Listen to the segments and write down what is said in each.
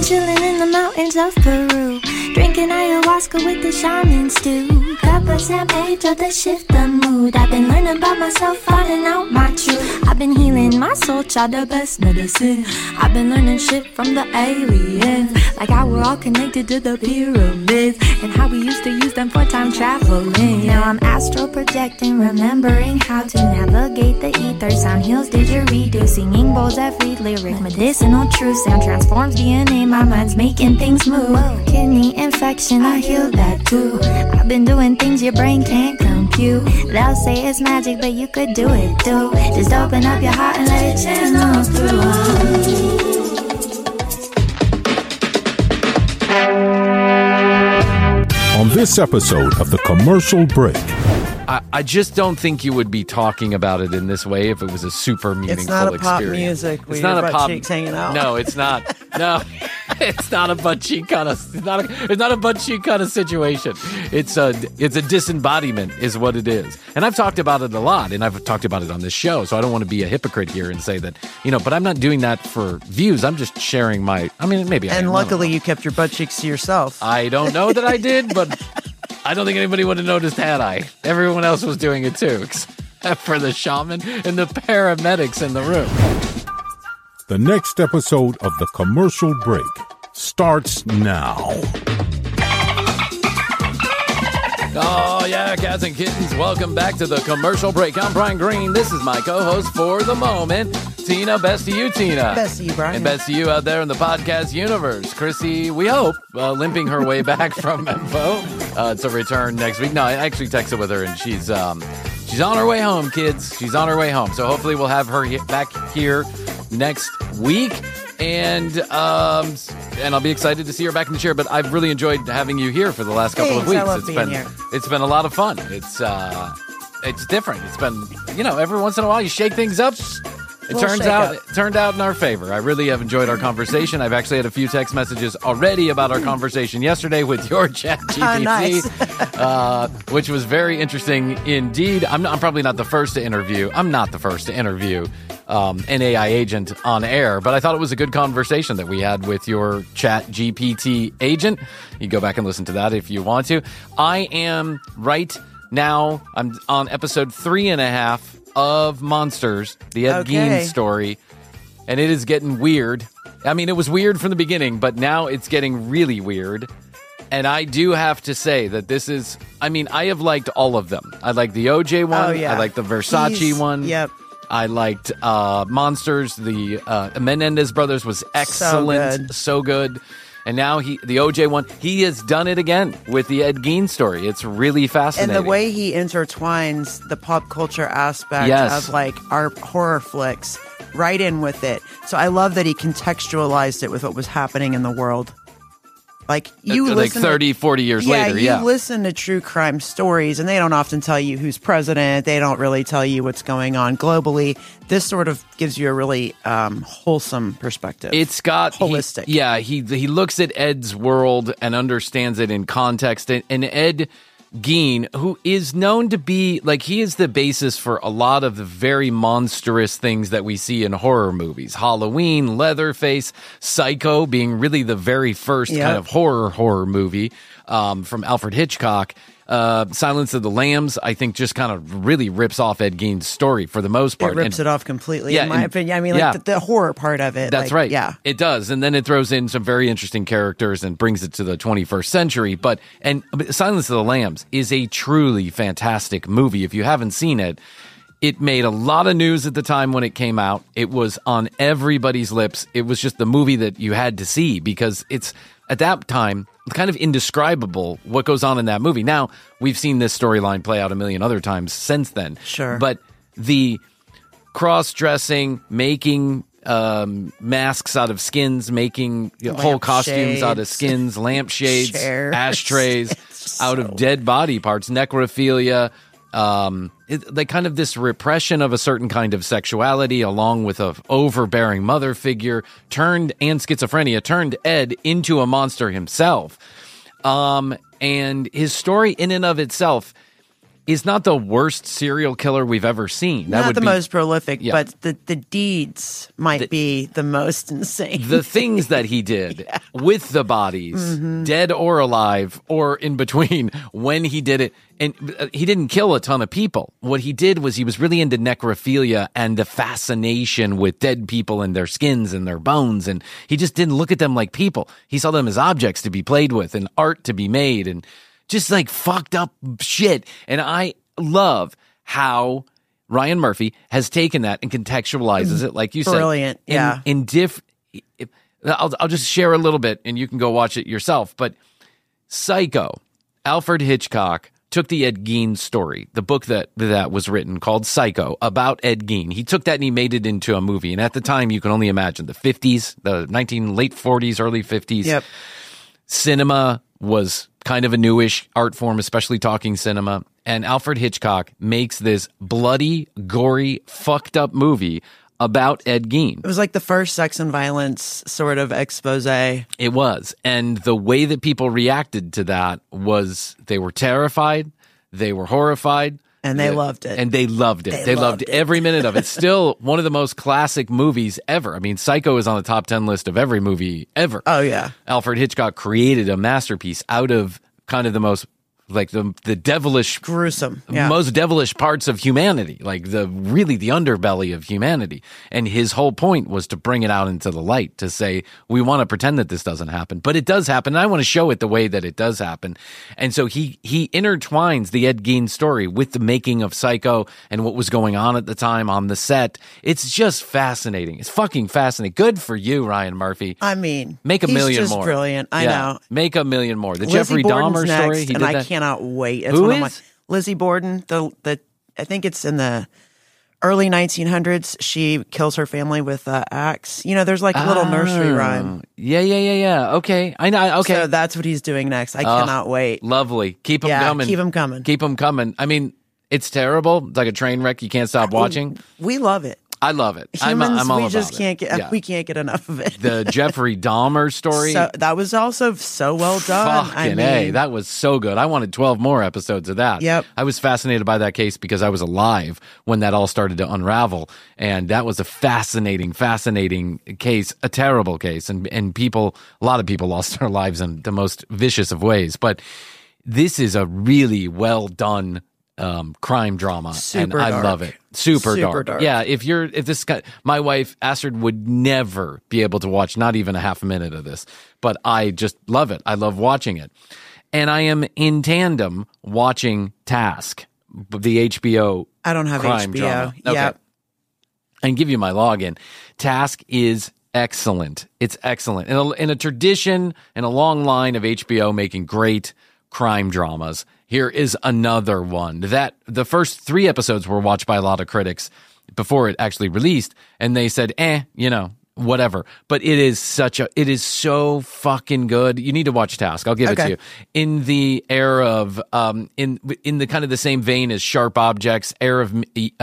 chilling in the mountains of Peru, drinking ayahuasca with the shaman stew. Pepper Sam angel to shift the mood. I've been learning about myself, finding out my truth. I've been healing my soul, child, the best medicine. I've been learning shit from the aliens, like how we're all connected to the pyramids, and how we used to use them for time traveling. Now I'm astral projecting, remembering how to navigate the ether. Sound heals didgeridoo, singing bowls every lyric. Medicinal truth, sound transforms DNA. My mind's making things move. Kidney infection, I heal that too. I've been doing things your brain can't compute. They'll say it's magic, but you could do it too. Just open up your heart and let it channel through. On this episode of The Commercial Break. I just don't think you would be talking about it in this way if it was a super meaningful experience. It's not a pop music. It's not a pop cheeks hanging out. No, it's not. No, it's not a butt cheek kind of. It's not a butt cheek kind of situation. It's a disembodiment, is what it is. And I've talked about it a lot, and I've talked about it on this show. So I don't want to be a hypocrite here and say that, but I'm not doing that for views. I'm just sharing my. I mean, maybe. And luckily, you kept your butt cheeks to yourself. I don't know that I did, but. I don't think anybody would have noticed had I. Everyone else was doing it too, except for the shaman and the paramedics in the room. The next episode of The Commercial Break starts now. Oh, yeah, cats and kittens, welcome back to The Commercial Break. I'm Brian Green. This is my co-host for the moment, Tina. Best to you, Tina. Best to you, Brian. And best to you out there in the podcast universe. Chrissy, we hope, limping her way back from Memphis to return next week. No, I actually texted with her, and she's on her way home, kids. She's on her way home. So hopefully we'll have her back here next week. And I'll be excited to see her back in the chair. But I've really enjoyed having you here for the last couple of weeks. I love being here. It's been a lot of fun. It's different. It's been, every once in a while you shake things up. It turned out in our favor. I really have enjoyed our conversation. I've actually had a few text messages already about our conversation yesterday with your chat GPT, nice. Which was very interesting indeed. I'm probably not the first to interview. I'm not the first to interview an AI agent on air, but I thought it was a good conversation that we had with your chat GPT agent. You go back and listen to that if you want to. I am right now, I'm on episode 3.5 of Monsters, the Ed Gein story, and it is getting weird. I mean, it was weird from the beginning, but now it's getting really weird. And I do have to say that this is, I have liked all of them. I like the OJ one. Oh, yeah. I like the Versace one. Yep. I liked Monsters. The Menendez brothers was excellent. So good. And now the OJ one, he has done it again with the Ed Gein story. It's really fascinating. And the way he intertwines the pop culture aspect of our horror flicks right in with it. So I love that he contextualized it with what was happening in the world. Like you listen 30, 40 years later, you listen to true crime stories, and they don't often tell you who's president. They don't really tell you what's going on globally. This sort of gives you a really wholesome perspective. It's got holistic. He looks at Ed's world and understands it in context. And Ed Gein, who is known to be, he is the basis for a lot of the very monstrous things that we see in horror movies. Halloween, Leatherface, Psycho being really the very first kind of horror movie from Alfred Hitchcock. Silence of the Lambs, I think, just kind of really rips off Ed Gein's story for the most part. It rips it off completely, in my opinion. The horror part of it. That's right. Yeah. It does. And then it throws in some very interesting characters and brings it to the 21st century. But Silence of the Lambs is a truly fantastic movie. If you haven't seen it, it made a lot of news at the time when it came out. It was on everybody's lips. It was just the movie that you had to see because it's, at that time, kind of indescribable what goes on in that movie. Now, we've seen this storyline play out a million other times since then. Sure. But the cross-dressing, making masks out of skins, making whole costumes out of skins, lampshades, ashtrays out of dead body parts, necrophilia, kind of this repression of a certain kind of sexuality along with a overbearing mother figure and schizophrenia turned Ed into a monster himself. And his story in and of itself is not the worst serial killer we've ever seen. That not would the be, most prolific, but the deeds might be the most insane. The things that he did with the bodies, dead or alive, or in between, when he did it. And he didn't kill a ton of people. What he did was he was really into necrophilia and the fascination with dead people and their skins and their bones. And he just didn't look at them like people. He saw them as objects to be played with and art to be made and just like fucked up shit. And I love how Ryan Murphy has taken that and contextualizes it, like you said. Brilliant, yeah. I'll just share a little bit and you can go watch it yourself. But Psycho, Alfred Hitchcock took the Ed Gein story, the book that was written called Psycho about Ed Gein. He took that and he made it into a movie. And at the time, you can only imagine the 50s, the late 40s, early 50s. Yep. Cinema was kind of a newish art form, especially talking cinema. And Alfred Hitchcock makes this bloody, gory, fucked up movie about Ed Gein. It was like the first sex and violence sort of expose. It was. And the way that people reacted to that was they were terrified, they were horrified. And they loved it. And they loved it. They loved every minute of it. Still one of the most classic movies ever. I mean, Psycho is on the top 10 list of every movie ever. Oh, yeah. Alfred Hitchcock created a masterpiece out of kind of the most, like the devilish, gruesome, most devilish parts of humanity, like the underbelly of humanity. And his whole point was to bring it out into the light, to say, we want to pretend that this doesn't happen, but it does happen. And I want to show it the way that it does happen. And so he intertwines the Ed Gein story with the making of Psycho and what was going on at the time on the set. It's just fascinating. It's fucking fascinating. Good for you, Ryan Murphy. I mean, make a million just more. Brilliant. I know. Make a million more. The Lizzie Jeffrey Borden's Dahmer next, story. He did and that. I cannot wait. It's Who one is? Of Lizzie Borden. I think it's in the early 1900s. She kills her family with an axe. You know, there's like a little nursery rhyme. Yeah. Okay, I know. Okay, so that's what he's doing next. I cannot wait. Lovely. Keep them coming. Keep them coming. Keep them coming. I mean, it's terrible. It's like a train wreck. You can't stop watching. We love it. I love it. Humans, I'm all we just about can't it. get. We can't get enough of it. The Jeffrey Dahmer story. So, that was also so well done. Fucking A, that was so good. I wanted 12 more episodes of that. Yep. I was fascinated by that case because I was alive when that all started to unravel, and that was a fascinating case, a terrible case, and a lot of people lost their lives in the most vicious of ways. But this is a really well done crime drama, super and I dark. love it. Super dark. Yeah, if this guy, my wife Astrid would never be able to watch not even a half a minute of this, but I just love it. I love watching it, and I am in tandem watching Task, the HBO. I don't have crime HBO. Drama. Okay. Yeah, I can give you my login. Task is excellent. It's excellent in a tradition and a long line of HBO making great crime dramas. Here is another one that the first 3 episodes were watched by a lot of critics before it actually released, and they said, whatever. But it is so fucking good. You need to watch Task. I'll give it to you. In the era of in the kind of the same vein as Sharp Objects, Mayor of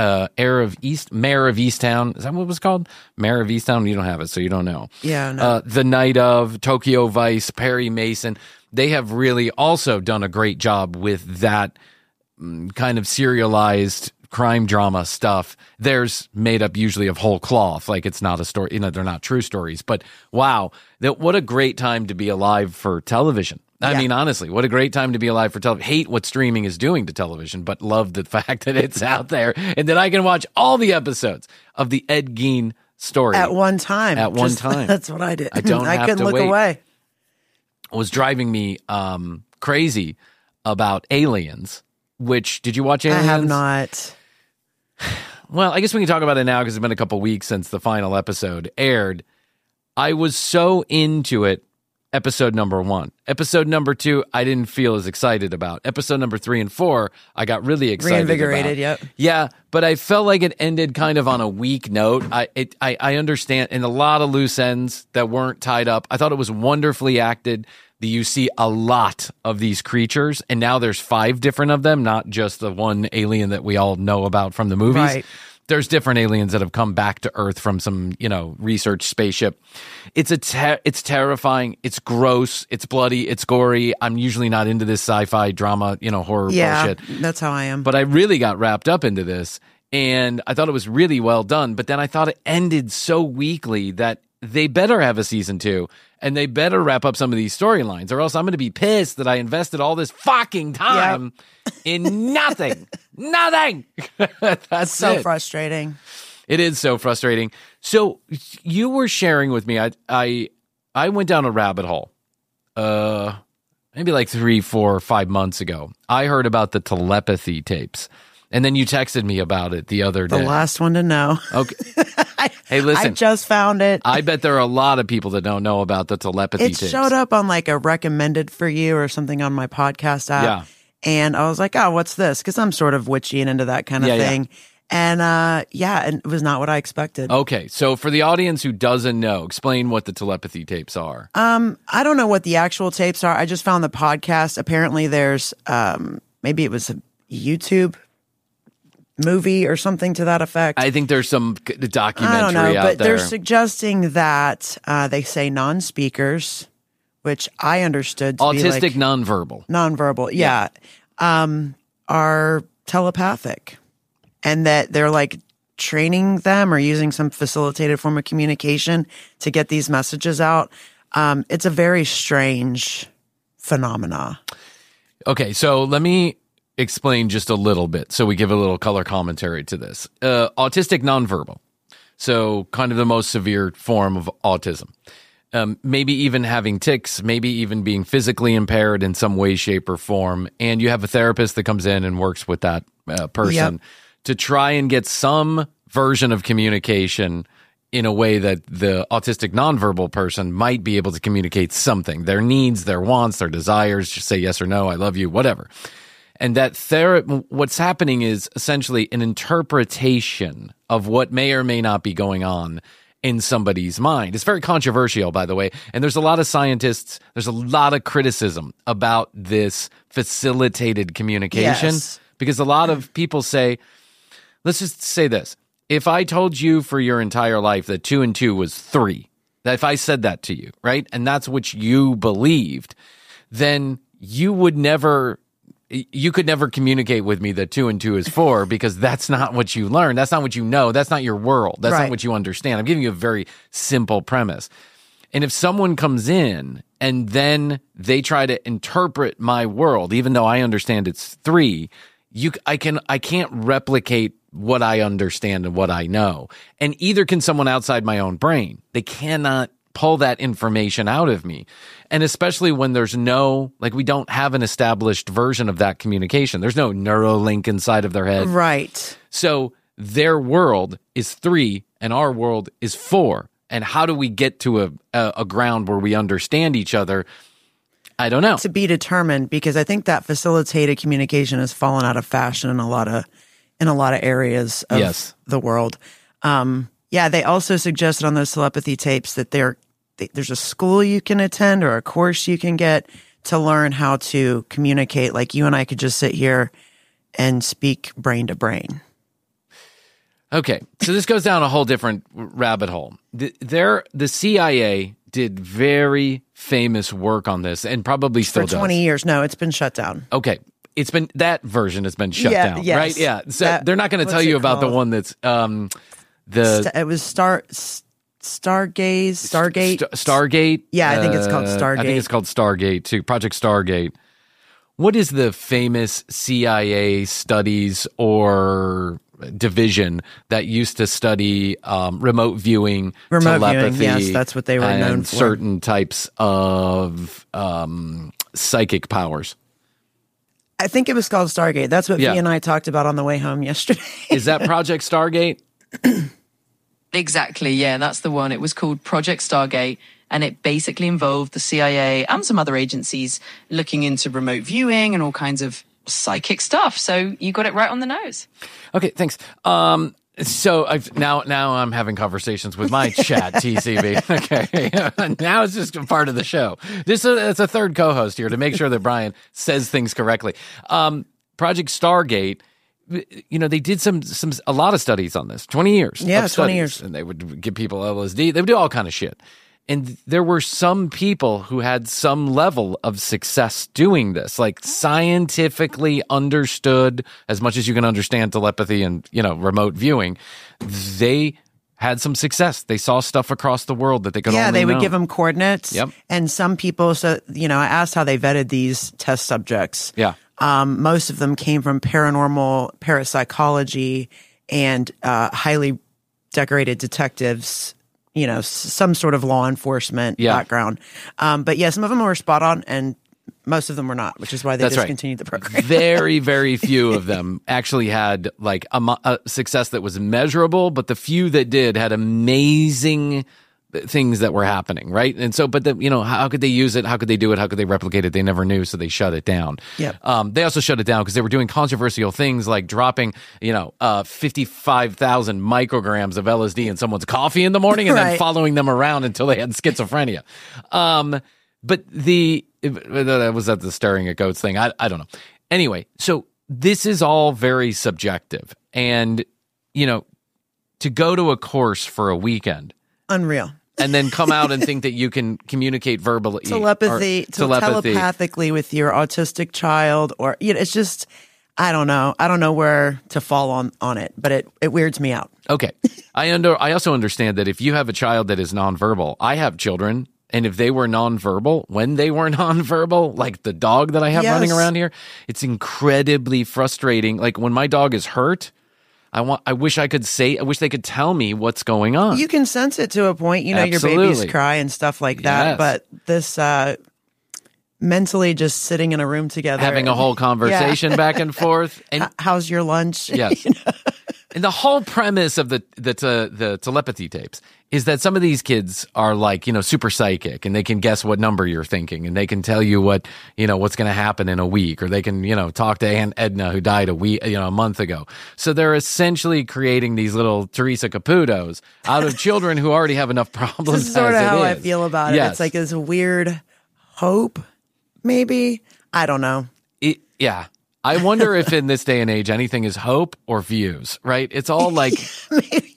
Easttown. Is that what it was called? Mayor of Easttown? You don't have it, so you don't know. Yeah, no. The Night of, Tokyo Vice, Perry Mason. They have really also done a great job with that kind of serialized crime drama stuff. Theirs made up usually of whole cloth, like it's not a story, they're not true stories. But wow, what a great time to be alive for television. I mean, honestly, what a great time to be alive for television. Hate what streaming is doing to television, but love the fact that it's out there and that I can watch all the episodes of the Ed Gein story at one time. That's what I did. I don't have couldn't to look wait. away. Was driving me crazy about Aliens. Which, did you watch Aliens? I have not. Well, I guess we can talk about it now because it's been a couple weeks since the final episode aired. I was so into it, episode number 1. Episode number 2, I didn't feel as excited about. Episode number 3 and 4, I got really excited Reinvigorated, about. yep. Yeah, but I felt like it ended kind of on a weak note. I understand, and a lot of loose ends that weren't tied up. I thought it was wonderfully acted. You see a lot of these creatures, and now there's 5 different of them, not just the one alien that we all know about from the movies. Right. There's different aliens that have come back to Earth from some, research spaceship. It's terrifying. It's gross. It's bloody. It's gory. I'm usually not into this sci-fi drama, horror bullshit. That's how I am. But I really got wrapped up into this, and I thought it was really well done. But then I thought it ended so weakly that they better have a season 2, and they better wrap up some of these storylines, or else I'm going to be pissed that I invested all this fucking time in nothing. Nothing. That's so frustrating. It is so frustrating. So you were sharing with me, I went down a rabbit hole, maybe like 3, 4, 5 months ago. I heard about the telepathy tapes. And then you texted me about it the other day. The last one to know. Okay. Hey, listen. I just found it. I bet there are a lot of people that don't know about the telepathy tapes. It showed up on like a recommended for you or something on my podcast app. Yeah. And I was like, oh, what's this? Because I'm sort of witchy and into that kind of thing. Yeah. And it was not what I expected. Okay. So for the audience who doesn't know, explain what the telepathy tapes are. I don't know what the actual tapes are. I just found the podcast. Apparently there's, maybe it was a YouTube movie or something to that effect. I think there's some documentary I don't know, but there. They're suggesting that they say non-speakers, which I understood to autistic, be like nonverbal, yeah, are telepathic, and that they're like training them or using some facilitated form of communication to get these messages out. It's a very strange phenomena. Okay, so let me explain just a little bit so we give a little color commentary to this. Autistic nonverbal, so kind of the most severe form of autism. Maybe even having tics, maybe even being physically impaired in some way, shape, or form. And you have a therapist that comes in and works with that person to try and get some version of communication in a way that the autistic nonverbal person might be able to communicate something, their needs, their wants, their desires, just say yes or no, I love you, whatever. And that what's happening is essentially an interpretation of what may or may not be going on in somebody's mind. It's very controversial, by the way. And there's a lot of scientists, there's a lot of criticism about this facilitated communication. Yes. Because a lot of people say, let's just say this. If I told you for your entire life that 2 and 2 was 3, that if I said that to you, right, and that's what you believed, then you could never communicate with me that 2 and 2 is 4 because that's not what you learned. That's not what you know. That's not your world. That's not what you understand. I'm giving you a very simple premise. And if someone comes in and then they try to interpret my world, even though I understand it's 3, I can't replicate what I understand and what I know. And either can someone outside my own brain. They cannot pull that information out of me. And especially when there's we don't have an established version of that communication. There's no Neuralink inside of their head. Right. So their world is 3 and our world is 4. And how do we get to a ground where we understand each other? I don't know. To be determined, because I think that facilitated communication has fallen out of fashion in a lot of areas of the world. They also suggested on those telepathy tapes that there's a school you can attend or a course you can get to learn how to communicate. Like you and I could just sit here and speak brain to brain. Okay, so this goes down a whole different rabbit hole. The CIA did very famous work on this and probably still does. For 20 years. No, it's been shut down. Okay. That version has been shut down, yes. right? Yeah. So they're not going to tell you about the one that's it was Stargate. Stargate? Yeah, I think it's called Stargate. I think it's called Stargate too. Project Stargate. What is the famous CIA studies or division that used to study remote viewing, telepathy? Yes, that's what they were known for. Certain types of psychic powers. I think it was called Stargate. That's what V and I talked about on the way home yesterday. Is that Project Stargate? Exactly, yeah, that's the one. It was called Project Stargate, and it basically involved the CIA and some other agencies looking into remote viewing and all kinds of psychic stuff. So you got it right on the nose. Okay, thanks. So now I'm having conversations with my chat, TCB. Okay, now it's just a part of the show. It's a third co-host here to make sure that Brian says things correctly. Project Stargate, they did a lot of studies on this, 20 years. Yeah, 20 years. And they would give people LSD. They would do all kind of shit. And there were some people who had some level of success doing this, like scientifically understood as much as you can understand telepathy and, remote viewing. They had some success. They saw stuff across the world that they could only know. Yeah, they would give them coordinates. Yep. And some people, I asked how they vetted these test subjects. Yeah. Most of them came from paranormal, parapsychology, and highly decorated detectives, some sort of law enforcement background. But yeah, some of them were spot on and most of them were not, which is why they discontinued the program. Very, very few of them actually had like a success that was measurable, but the few that did had amazing things that were happening, right? And so, but how could they use it? How could they do it? How could they replicate it? They never knew, so they shut it down. Yeah. They also shut it down because they were doing controversial things like dropping, 55,000 micrograms of LSD in someone's coffee in the morning and then following them around until they had schizophrenia. But was that the staring at goats thing? I don't know. Anyway, so this is all very subjective, and to go to a course for a weekend, unreal. And then come out and think that you can communicate verbally, telepathically with your autistic child, or it's just, I don't know where to fall on it, but it weirds me out. Okay, I also understand that if you have a child that is nonverbal, I have children, and if they were nonverbal, when they were nonverbal, like the dog that I have running around here, it's incredibly frustrating. Like when my dog is hurt, I wish they could tell me what's going on. You can sense it to a point, your babies cry and stuff like that. Yes. But this mentally just sitting in a room together, having a whole conversation back and forth. And how's your lunch? Yes. And the whole premise of the telepathy tapes is that some of these kids are like, super psychic, and they can guess what number you're thinking, and they can tell you what, what's going to happen in a week, or they can, talk to Aunt Edna who died a month ago. So they're essentially creating these little Teresa Caputos out of children who already have enough problems. This is sort of how I feel about it. Yes. It's like this weird hope, maybe. I don't know. Yeah. I wonder if in this day and age anything is hope or views, right? It's all like, maybe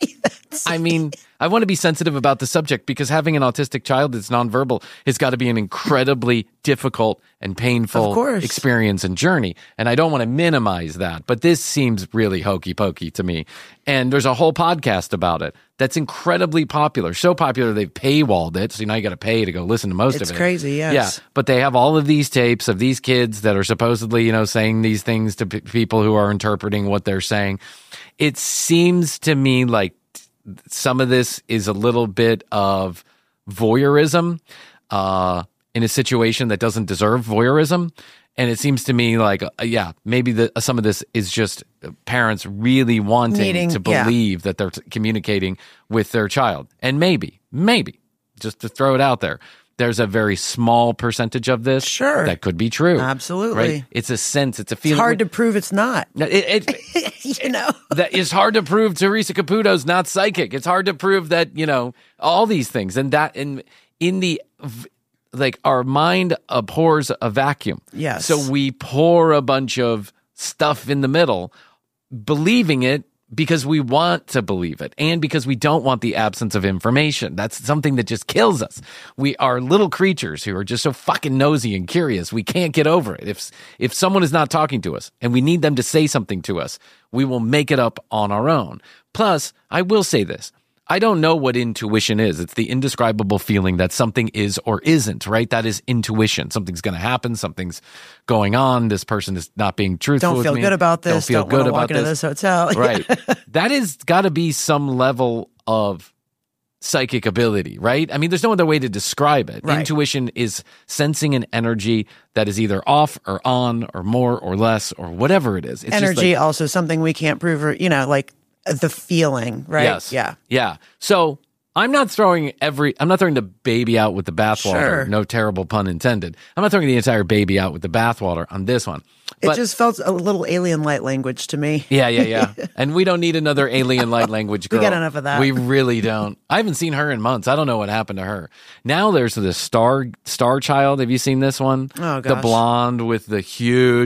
I want to be sensitive about the subject because having an autistic child that's nonverbal has got to be an incredibly difficult and painful experience and journey. And I don't want to minimize that, but this seems really hokey pokey to me. And there's a whole podcast about it that's incredibly popular. So popular, they've paywalled it. So now you got to pay to go listen to most of it. It's crazy, yes. Yeah, but they have all of these tapes of these kids that are supposedly, saying these things to people who are interpreting what they're saying. It seems to me like some of this is a little bit of voyeurism in a situation that doesn't deserve voyeurism. And it seems to me like, maybe some of this is just parents really wanting to believe that they're communicating with their child. And maybe, just to throw it out there, there's a very small percentage of this that could be true. Absolutely. Right? It's a sense, it's a feeling. It's hard to prove it's not. That it's hard to prove Teresa Caputo's not psychic. It's hard to prove that, all these things. And that in the, like, our mind abhors a vacuum. Yes. So we pour a bunch of stuff in the middle, believing it because we want to believe it and because we don't want the absence of information. That's something that just kills us. We are little creatures who are just so fucking nosy and curious. We can't get over it. If someone is not talking to us and we need them to say something to us, we will make it up on our own. Plus, I will say this. I don't know what intuition is. It's the indescribable feeling that something is or isn't, right? That is intuition. Something's going to happen. Something's going on. This person is not being truthful with me. Don't feel good about this. Don't feel good about this. Into this hotel. Right. That has got to be some level of psychic ability, right? I mean, there's no other way to describe it. Right. Intuition is sensing an energy that is either off or on or more or less or whatever it is. It's energy, just also something we can't prove, or, like the feeling, right? Yes. Yeah. Yeah. So I'm not throwing the baby out with the bathwater. Sure. No terrible pun intended. I'm not throwing the entire baby out with the bathwater on this one. It just felt a little alien light language to me. Yeah. And we don't need another alien light language girl. We got enough of that. We really don't. I haven't seen her in months. I don't know what happened to her. Now there's the Star Child. Have you seen this one? Oh, gosh. The blonde with the huge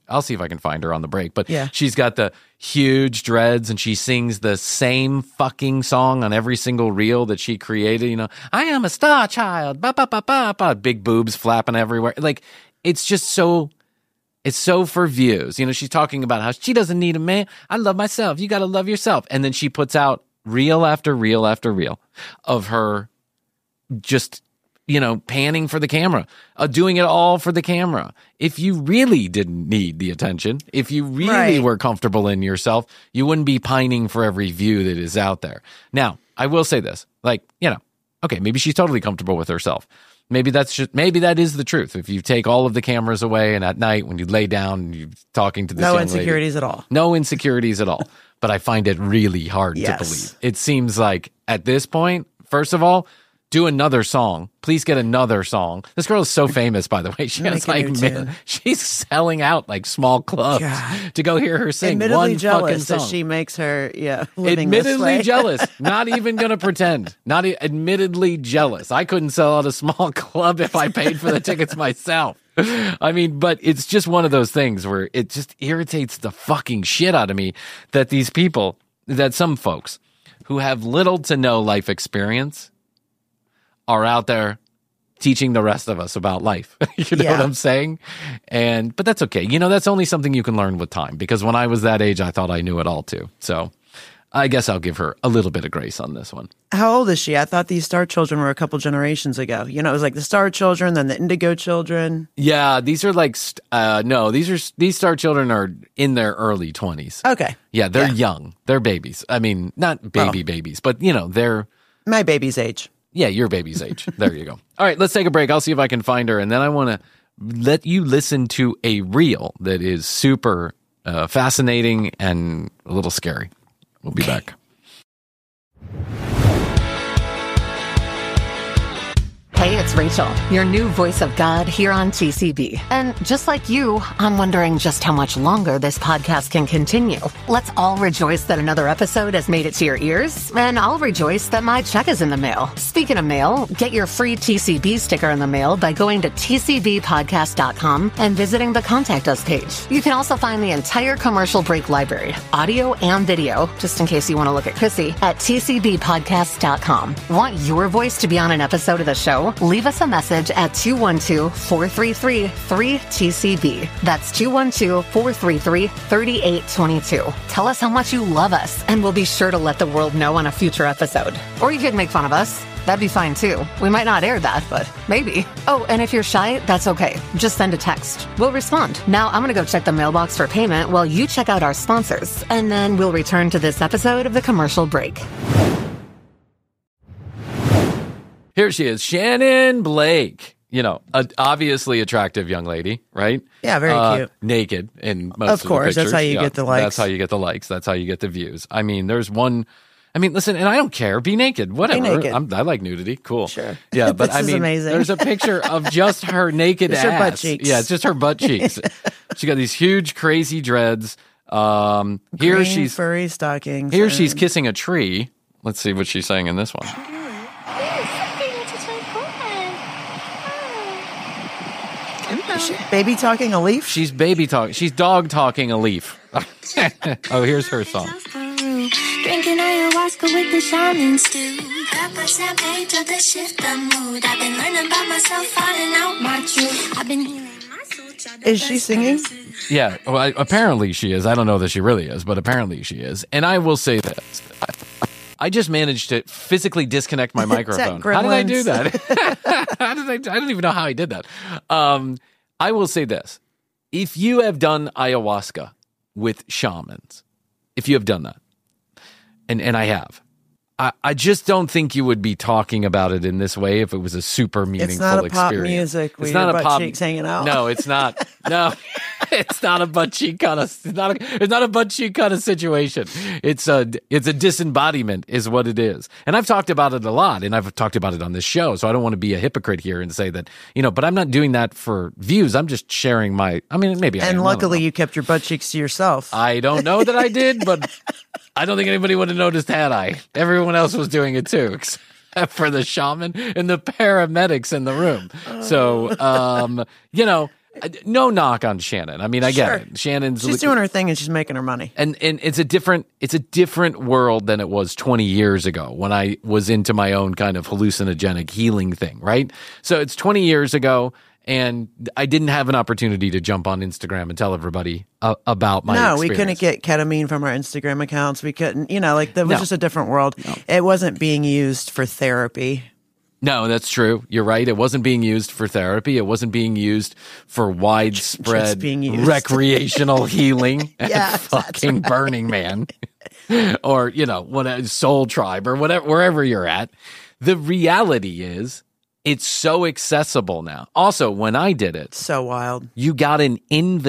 I'll see if I can find her on the break. But yeah. She's got the huge dreads, and she sings the same fucking song on every single reel that she created. You know, I am a star child. Ba, ba, ba, ba, ba. Big boobs flapping everywhere. Like, it's just so... It's so for views. You know, she's talking about how she doesn't need a man. I love myself. You got to love yourself. And then she puts out reel after reel after reel of her just, you know, panning for the camera, doing it all for the camera. If you really didn't need the attention, if you really were comfortable in yourself, you wouldn't be pining for every view that is out there. Now, I will say this, like, you know, okay, maybe she's totally comfortable with herself. Maybe that is the truth. If you take all of the cameras away and at night when you lay down and you're talking to this young lady. No insecurities at all. No insecurities at all. But I find it really hard to believe. It seems like at this point, first of all, do another song. Please get another song. This girl is so famous, by the way. She's selling out like small clubs to go hear her sing admittedly one jealous fucking song. That she makes her, living admittedly this way. jealous. Not even going to pretend. Admittedly jealous. I couldn't sell out a small club if I paid for the tickets myself. I mean, but it's just one of those things where it just irritates the fucking shit out of me that these people, that some folks who have little to no life experience are out there teaching the rest of us about life. You know what I'm saying? But that's okay. You know, that's only something you can learn with time, because when I was that age, I thought I knew it all too. So I guess I'll give her a little bit of grace on this one. How old is she? I thought these Star Children were a couple generations ago. You know, it was like the Star Children, then the Indigo Children. Yeah, these are like, these Star Children are in their early 20s. Okay. Yeah, they're young. They're babies. I mean, not babies, but, you know, they're... My baby's age. Yeah, your baby's age. There you go. All right, let's take a break. I'll see if I can find her. And then I want to let you listen to a reel that is super fascinating and a little scary. We'll be back. Hey, it's Rachel, your new voice of God here on TCB. And just like you, I'm wondering just how much longer this podcast can continue. Let's all rejoice that another episode has made it to your ears, and I'll rejoice that my check is in the mail. Speaking of mail, get your free TCB sticker in the mail by going to tcbpodcast.com and visiting the Contact Us page. You can also find the entire Commercial Break library, audio and video, just in case you want to look at Chrissy, at tcbpodcast.com. Want your voice to be on an episode of the show? Leave us a message at 212-433-3TCB. That's 212-433-3822. Tell us how much you love us, and we'll be sure to let the world know on a future episode. Or you could make fun of us. That'd be fine, too. We might not air that, but maybe. Oh, and if you're shy, that's okay. Just send a text. We'll respond. Now, I'm going to go check the mailbox for payment while you check out our sponsors, and then we'll return to this episode of The Commercial Break. Here she is, Shannon Blake. You know, obviously attractive young lady, right? Yeah, very cute. Naked in most of the course, pictures. that's how you get the likes. That's how you get the likes. That's how you get the views. I mean, there's one... I mean, listen, and I don't care. Be naked. Whatever. Be naked. I like nudity. Cool. Sure. Yeah, but This is amazing. There's a picture of just her naked Just ass. her butt cheeks. Yeah, it's just her butt cheeks. She got these huge, crazy dreads. Here Green she's... furry stockings. Here she's kissing a tree. Let's see what she's saying in this one. Baby talking a leaf? She's baby talking. She's dog talking a leaf. Oh, here's her song. Drinking ayahuasca with the shaman stew. Represent page of the shift the mood. I've been learning about myself, finding out my truth. I've been healing my soul. Is she singing? Yeah, well, apparently she is. I don't know that she really is, but apparently she is. And I will say this. I just managed to physically disconnect my microphone. How did I do that? I don't even know how I did that. I will say this. If you have done ayahuasca with shamans, if you have done that, and I have, I just don't think you would be talking about it in this way if it was a super meaningful experience. It's not a pop music with your butt cheeks hanging out. No, it's not. No, it's not a butt cheek kind of. It's not a butt cheek kind of situation. It's a disembodiment, is what it is. And I've talked about it a lot, and I've talked about it on this show. So I don't want to be a hypocrite here and say that, you know. But I'm not doing that for views. I'm just sharing my. I mean, maybe. And luckily, you kept your butt cheeks to yourself. I don't know that I did, but I don't think anybody would have noticed had I. Everyone else was doing it too, except for the shaman and the paramedics in the room. So, you know. No knock on Shannon. I mean, I get it. She's doing her thing and she's making her money. And it's a different world than it was 20 years ago when I was into my own kind of hallucinogenic healing thing, right? So it's 20 years ago, and I didn't have an opportunity to jump on Instagram and tell everybody about my experience. We couldn't get ketamine from our Instagram accounts. We couldn't, that was just a different world. No. It wasn't being used for therapy. No, that's true. You're right. It wasn't being used for therapy. It wasn't being used for widespread recreational healing at fucking Burning Man or, Soul Tribe or whatever, wherever you're at. The reality is it's so accessible now. Also, when I did it, so wild. You got an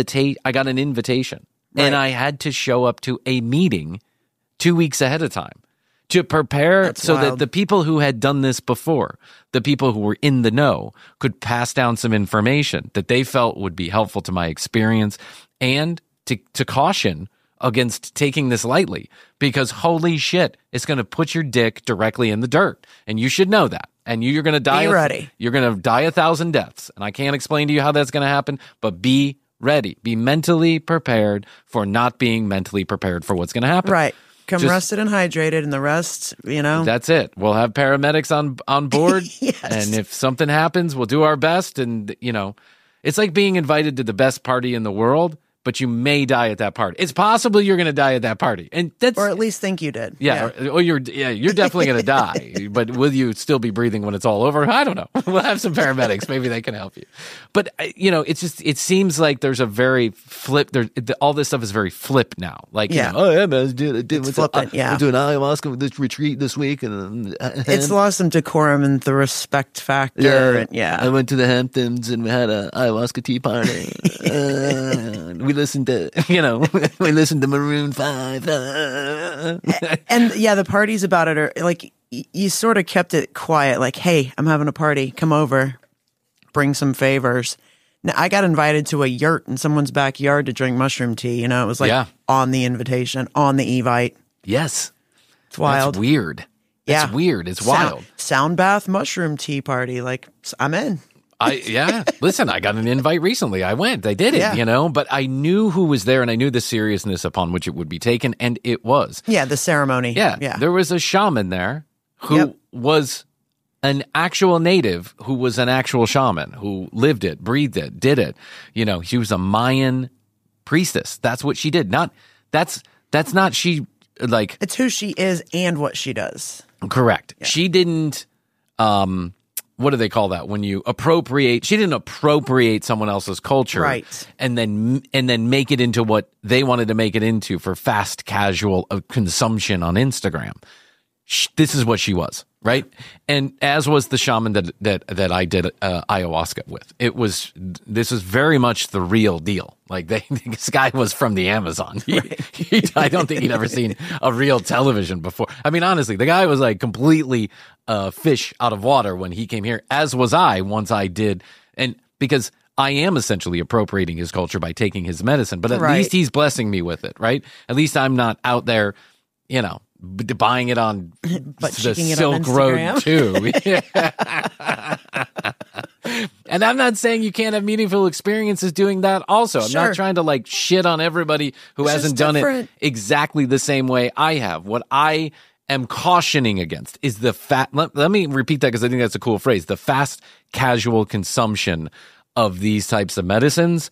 I got an invitation, and I had to show up to a meeting 2 weeks ahead of time to prepare that the people who had done this before, the people who were in the know, could pass down some information that they felt would be helpful to my experience and to caution against taking this lightly, because holy shit, it's going to put your dick directly in the dirt, and you should know that. And you're going to die. Be ready. You're going to die 1,000 deaths, and I can't explain to you how that's going to happen. But be ready. Be mentally prepared for not being mentally prepared for what's going to happen. Right. Come rested and hydrated, and the rest, That's it. We'll have paramedics on board, yes. And if something happens, we'll do our best. And it's like being invited to the best party in the world, but you may die at that party. It's possible you're going to die at that party, and or at least think you did. Yeah. You're definitely going to die. But will you still be breathing when it's all over? I don't know. We'll have some paramedics. Maybe they can help you. But it seems like there's a very flip. All this stuff is very flip now. Like, man, it's flippant. We're doing ayahuasca with this retreat this week, and it's lost some decorum and the respect factor. I went to the Hamptons and we had a ayahuasca tea party. We listened to Maroon 5. And the parties about it are like, you sort of kept it quiet. Like, hey, I'm having a party. Come over. Bring some favors. Now, I got invited to a yurt in someone's backyard to drink mushroom tea. It was like on the invitation, on the Evite. Yes. It's wild. That's weird. Yeah. It's weird. It's wild. Sound bath mushroom tea party. Like, I'm in. Listen, I got an invite recently. I went. I did it, but I knew who was there, and I knew the seriousness upon which it would be taken, and it was. Yeah, the ceremony. Yeah. There was a shaman there who was an actual native, who was an actual shaman, who lived it, breathed it, did it. She was a Mayan priestess. That's what she did. That's not she, like. It's who she is and what she does. Correct. Yeah. She didn't, what do they call that? When you appropriate, she didn't appropriate someone else's culture, right? And then make it into what they wanted to make it into for fast casual consumption on Instagram. This is what she was, right? And as was the shaman that I did ayahuasca with. This was very much the real deal. Like this guy was from the Amazon. I don't think he'd ever seen a real television before. I mean, honestly, the guy was like completely fish out of water when he came here, as was I once I did. And because I am essentially appropriating his culture by taking his medicine, but at least he's blessing me with it, right? At least I'm not out there, buying it on the Silk Road too. And I'm not saying you can't have meaningful experiences doing that also. I'm not trying to like shit on everybody who hasn't done it exactly the same way I have. What I am cautioning against is the let me repeat that because I think that's a cool phrase. The fast casual consumption of these types of medicines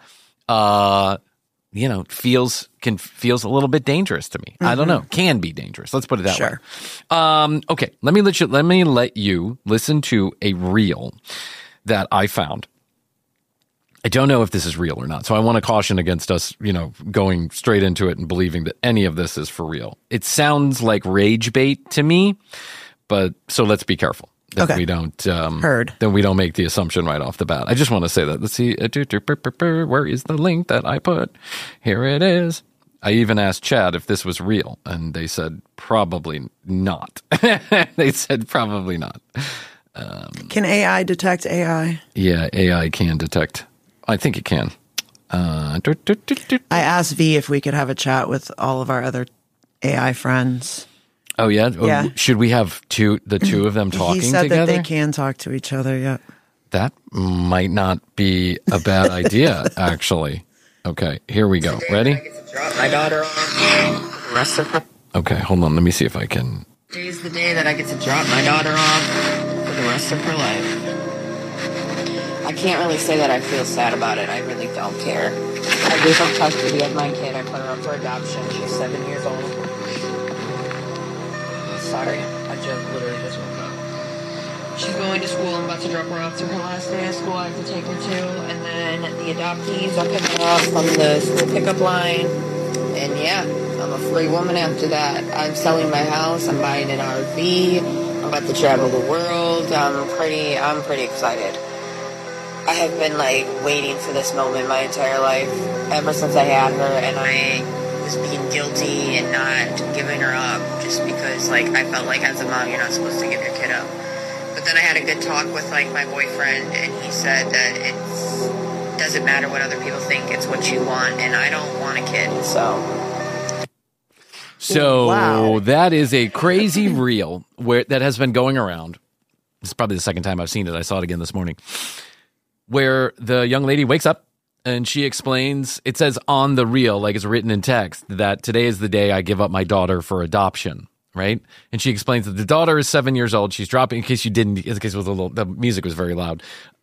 feels a little bit dangerous to me. Mm-hmm. I don't know. Can be dangerous. Let's put it that way. Okay. Let me let you listen to a reel that I found. I don't know if this is real or not. So I want to caution against us, going straight into it and believing that any of this is for real. It sounds like rage bait to me, but so let's be careful. That we don't then we don't make the assumption right off the bat. I just want to say that. Let's see. Where is the link that I put? Here it is. I even asked Chad if this was real, and they said probably not. They said probably not. Can AI detect AI? Yeah, AI can detect. I think it can. I asked V if we could have a chat with all of our other AI friends. Oh, yeah? Should we have the two of them talking together? He said that they can talk to each other, yeah. That might not be a bad idea, actually. Okay, here we go. Ready? I get to drop my daughter off for the rest of her. Okay, hold on. Let me see if I can. Today's the day that I get to drop my daughter off for the rest of her life. I can't really say that I feel sad about it. I really don't care. I gave up custody of my kid. I put her up for adoption. She's 7 years old. Sorry, I literally just woke up. She's going to school. I'm about to drop her off to her last day of school. I have to take her to. And then the adoptees, I'll pick her up from the school pickup line. And yeah, I'm a free woman after that. I'm selling my house. I'm buying an RV. I'm about to travel the world. I'm pretty excited. I have been waiting for this moment my entire life, ever since I had her, and I was being guilty and not giving her up just because I felt like as a mom you're not supposed to give your kid up. But then I had a good talk with my boyfriend, and he said that it doesn't matter what other people think, it's what you want, and I don't want a kid, So wow. That is a crazy reel that has been going around. This is probably the second time I've seen it. I saw it again this morning, where the young lady wakes up and she explains, it says on the reel, it's written in text, that today is the day I give up my daughter for adoption, right? And she explains that the daughter is 7 years old. She's dropping, in case it was the music was very loud.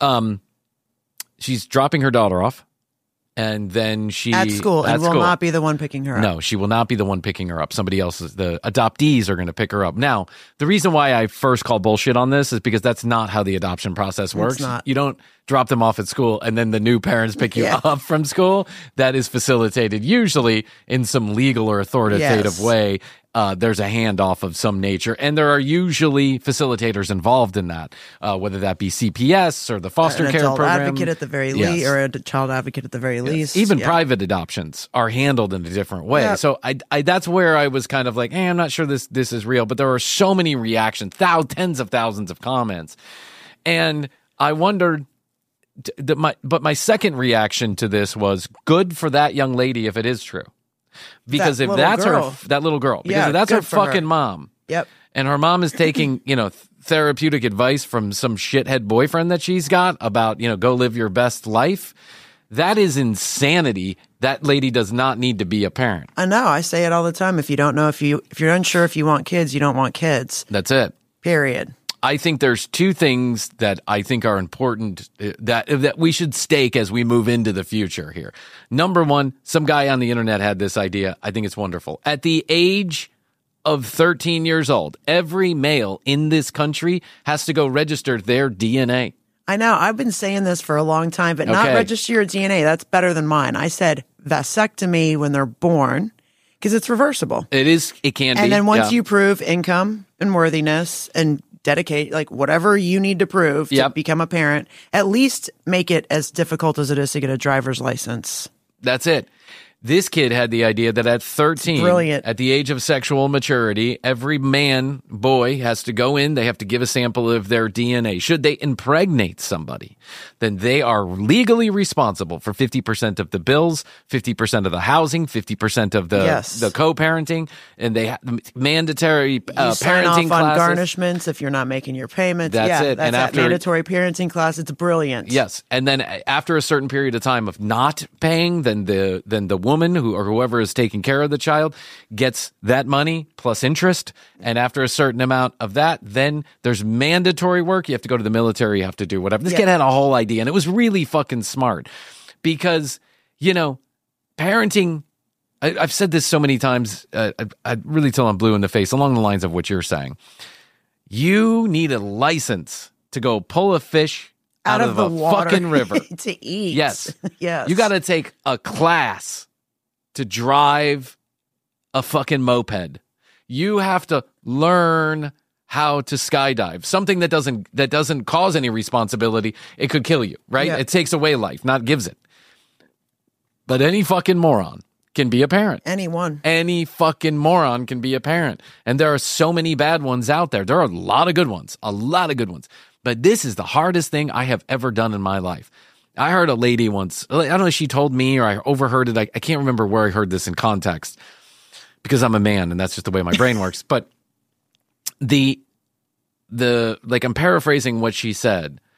She's dropping her daughter off. And then at school, and will not be the one picking her up. No, she will not be the one picking her up. Somebody else, the adoptees are going to pick her up. Now, the reason why I first call bullshit on this is because that's not how the adoption process works. It's not. You don't drop them off at school and then the new parents pick you up from school. That is facilitated usually in some legal or authoritative way. There's a handoff of some nature, and there are usually facilitators involved in that, whether that be CPS or the foster care program. An adult advocate at the very least, or a child advocate at the very least. Even private adoptions are handled in a different way. Yeah. So I that's where I was kind of like, I'm not sure this is real, but there were so many reactions, tens of thousands of comments. And I wondered, but my second reaction to this was good for that young lady if it is true. Because if that's that little girl, because if that's her fucking mom. Yep. And her mom is taking, therapeutic advice from some shithead boyfriend that she's got about, go live your best life. That is insanity. That lady does not need to be a parent. I know. I say it all the time. If you don't know, if you're unsure if you want kids, you don't want kids. That's it. Period. I think there's two things that I think are important that we should stake as we move into the future here. Number one, some guy on the internet had this idea. I think it's wonderful. At the age of 13 years old, every male in this country has to go register their DNA. I know. I've been saying this for a long time, but not register your DNA. That's better than mine. I said vasectomy when they're born because it's reversible. It is. It can be. And then once you prove income and worthiness and dedicate whatever you need to prove to become a parent, at least make it as difficult as it is to get a driver's license. That's it. This kid had the idea that at 13, at the age of sexual maturity, every boy has to go in. They have to give a sample of their DNA. Should they impregnate somebody, then they are legally responsible for 50% of the bills, 50% of the housing, 50% of the co-parenting, and they have mandatory parenting sign off on classes. Garnishments if you're not making your payments. That's it. That's and after mandatory parenting class. It's brilliant. Yes, and then after a certain period of time of not paying, then the woman or whoever is taking care of the child gets that money plus interest. And after a certain amount of that, then there's mandatory work. You have to go to the military. You have to do whatever. This kid had a whole idea, and it was really fucking smart because, parenting, I've said this so many times, I really till I'm blue in the face, along the lines of what you're saying. You need a license to go pull a fish out of the water fucking river to eat. Yes. Yes. You got to take a class to drive a fucking moped. You have to learn how to skydive. Something that doesn't cause any responsibility. It could kill you, right? Yeah. It takes away life, not gives it. But any fucking moron can be a parent. Any fucking moron can be a parent. And there are so many bad ones out there. There are a lot of good ones. But this is the hardest thing I have ever done in my life. I heard a lady once, I don't know if she told me or I overheard it. I can't remember where I heard this in context because I'm a man and that's just the way my brain works. But I'm paraphrasing what she said.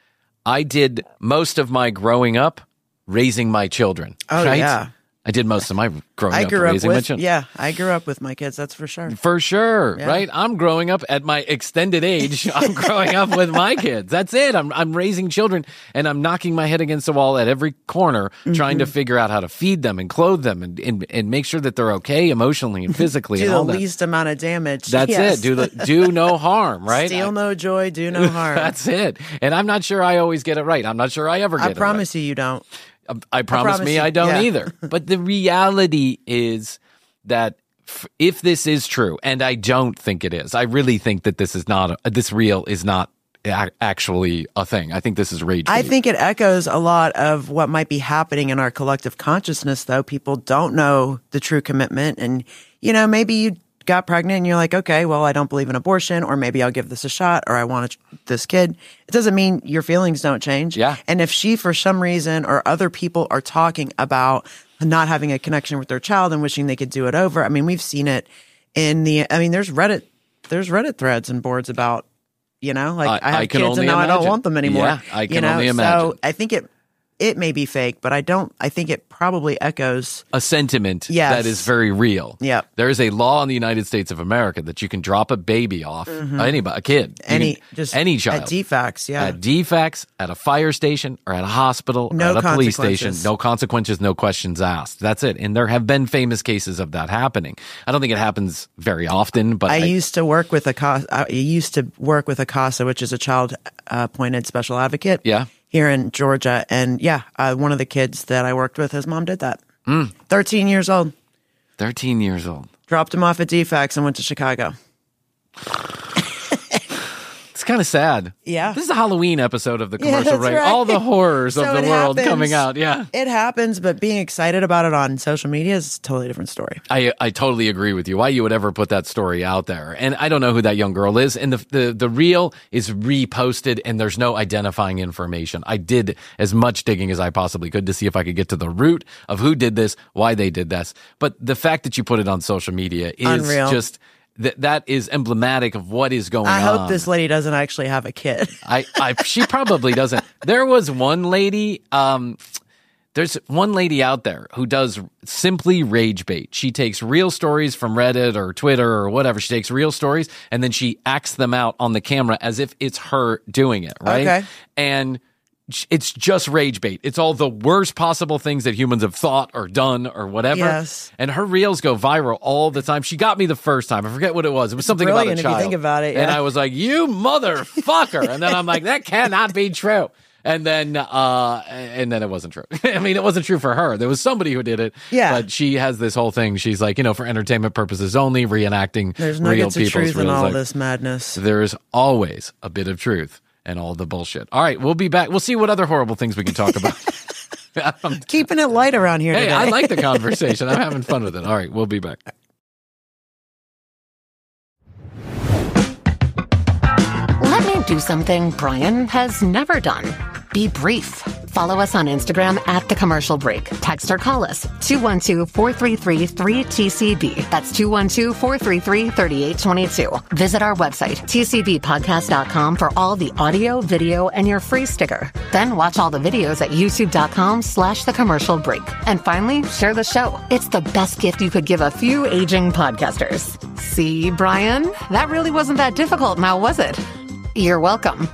I did most of my growing up raising my children. Oh, right? yeah. I did most of my growing up raising my children. Yeah, I grew up with my kids, that's for sure. For sure, Yeah. right? I'm growing up at my extended age. I'm growing up with my kids. That's it. I'm raising children, and I'm knocking my head against the wall at every corner, trying to figure out how to feed them and clothe them and make sure that they're okay emotionally and physically. Do and the all that. least amount of damage. That's Yes. it. Do no harm, right? Steal no joy, do no harm. That's it. And I'm not sure I always get it right. I'm not sure I ever get it right. I promise you don't. I promise me you, I don't yeah. either. But the reality is that if this is true, and I don't think it is, I really think that this is not this reel is not actually a thing. I think this is rage. I think it echoes a lot of what might be happening in our collective consciousness, though. People don't know the true commitment. And, maybe you got pregnant and you're like, okay, well, I don't believe in abortion, or maybe I'll give this a shot, or I want this kid. It doesn't mean your feelings don't change. Yeah. And if she, for some reason, or other people are talking about not having a connection with their child and wishing they could do it over, I mean, we've seen it there's Reddit threads and boards about, I have kids and now I don't want them anymore. Yeah, I can only imagine. So I think it may be fake, but I think it probably echoes a sentiment Yes. that is very real. Yeah. There is a law in the United States of America that you can drop a baby off, a kid, any child. At DFACS, yeah. At DFACS, at a fire station, or at a hospital, or No at a police station. consequences. No consequences, no questions asked. That's it. And there have been famous cases of that happening. I don't think it happens very often, but I used to work with ACASA, which is a child appointed special advocate. Yeah. Here in Georgia. And one of the kids that I worked with, his mom did that. 13 years old. 13 years old. Dropped him off at DFACS and went to Chicago. It's kind of sad. Yeah. This is a Halloween episode of the Yeah, commercial that's break. right. All the horrors So of the it world happens. coming out. Yeah. It happens, but being excited about it on social media is a totally different story. I totally agree with you. Why you would ever put that story out there. And I don't know who that young girl is. And the reel is reposted and there's no identifying information. I did as much digging as I possibly could to see if I could get to the root of who did this, why they did this. But the fact that you put it on social media is Unreal. just that is emblematic of what is going on. I hope this lady doesn't actually have a kid. She probably doesn't. There was one lady, there's one lady out there who does simply rage bait. She takes real stories from Reddit or Twitter or whatever. She takes real stories and then she acts them out on the camera as if it's her doing it, right? Okay. And it's just rage bait. It's all the worst possible things that humans have thought or done or whatever. Yes. And her reels go viral all the time. She got me the first time. I forget what it was. It was something about a Brilliant if you child. think about it, And yeah. I was like, you motherfucker. And then I'm like, that cannot be true. And then it wasn't true. I mean, it wasn't true for her. There was somebody who did it. Yeah. But she has this whole thing. She's like, for entertainment purposes only, reenacting There's real nuggets of people's truth in real all life. this madness. There's always a bit of truth and all the bullshit. All right, we'll be back. We'll see what other horrible things we can talk about. Keeping it light around here Hey, today. I like the conversation. I'm having fun with it. All right, we'll be back. Let me do something Brian has never done. Be brief. Follow us on Instagram at The Commercial Break. Text or call us 212-433-3TCB. That's 212-433-3822. Visit our website, tcbpodcast.com, for all the audio, video, and your free sticker. Then watch all the videos at youtube.com/The Commercial Break. And finally, share the show. It's the best gift you could give a few aging podcasters. See, Brian? That really wasn't that difficult now, was it? You're welcome.